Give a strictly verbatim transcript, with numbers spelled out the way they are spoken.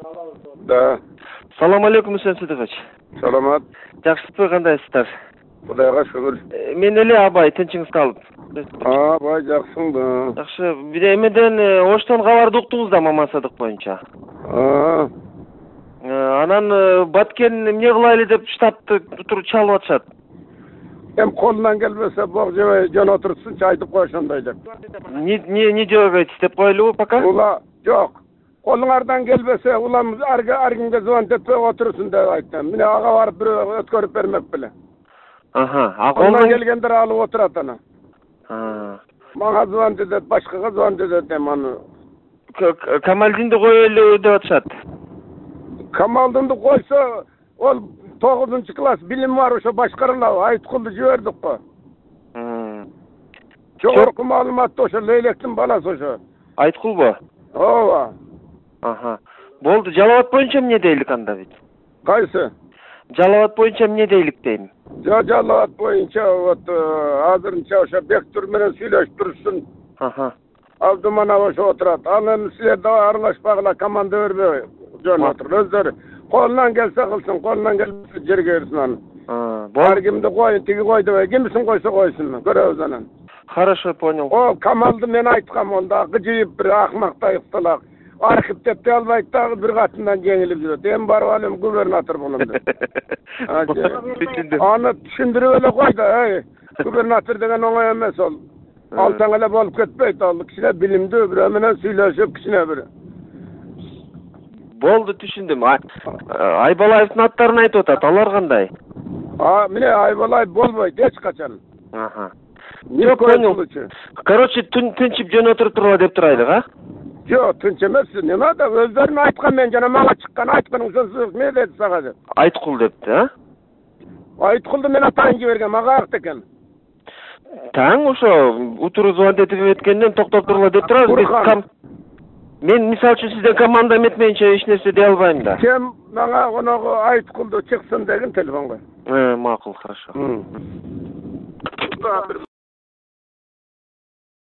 Да. Салам алейкум, Үсен Сыдыкович. Саламат. Жакшысызбы, кандайсыздар? Кудайга шүгүр. Мен эле абай, тынчыңыз калып. А, бай жаксың да. Жакшы. Бир эмеден Оштон кабарды уктуңуз да Маман Садык боюнча. А. Анан Баткен эмне кылайлы деп штабты туруп чалып атышат. Эм колунан келбесе бог жебей жөн отурсунчу айтып койшондой деп. Не не не жогойт деп коелубу пока? Ула жок. Колуңардан келбесе улам арга аргинге звонить этпей отурсун деп айттым. Міне ага барып бир өткөрүп бермек беле. Аха. А колунан келгендер алып отурат ана. А. Мага звонить этет, башкага звонить этет эм аны. Камалдинди коелу деп атышат. Камалдинди койсо, ол тогузунчу класс билим бар, ошо башкарылабы, Айткулду жибердик го. Жогорку маалыматты ошо Лейлектин баласы ошо. Айткулбу? Ооба. Аха. Болду, Жалал Абад боюнча эмне дейлик анда бит? Кайсы? Жалал Абад боюнча эмне дейлик дейм? Жа Жалал Абад боюнча вот азырынча ошо Бектур менен сүйлөшүп турушсун. Аха. Абдыманап ошо отурат. Анан силер да аралашпагыла, команда бербей жөн отур. Өздөрү колунан келсе кылсын, колунан келбесе жерге берсин аны. Ар кимди коюн, тиги кой дебей, кимисин койсо койсун, көрөбүз анан. Хорошо, понял. О, Камалды мен айткам, онда кыжыйып бир акмактай ыктылак. Архивтепте албайт дагы бир катынан жеңилип жүрөт. Эми барып алам губернатор болом деп. Аны түшүндүрүп эле кой да, эй. Губернатор деген оңой эмес ол. Алсаң эле болуп кетпейт, ал кичине билимдүү бирөө менен сүйлөшүп кичине бир. Болду, түшүндүм. Айбалаевдин аттарын айтып атат, алар кандай? А, міне Айбалаев болбойт эч качан. Аха. Не понял. Короче, тынчып жөн отуруп тургула деп турайлык, а? Жок, тынч эмес. Неме да өздөрүн айткан, мен жана мага чыккан айтканың сөзү эмне деди сага деп. Айткул депти, а? Айткулду мен атайын жиберген, мага акт экен. Таң ошо утуру звонить этип эметкенден токтоп тургула деп турабыз. Мен мисалы үчүн сизден команда эметмейинче эч нерсе дей албайм да. Сен мага оногу Айткулду чыксын деген телефонго. Э, макул, хорошо.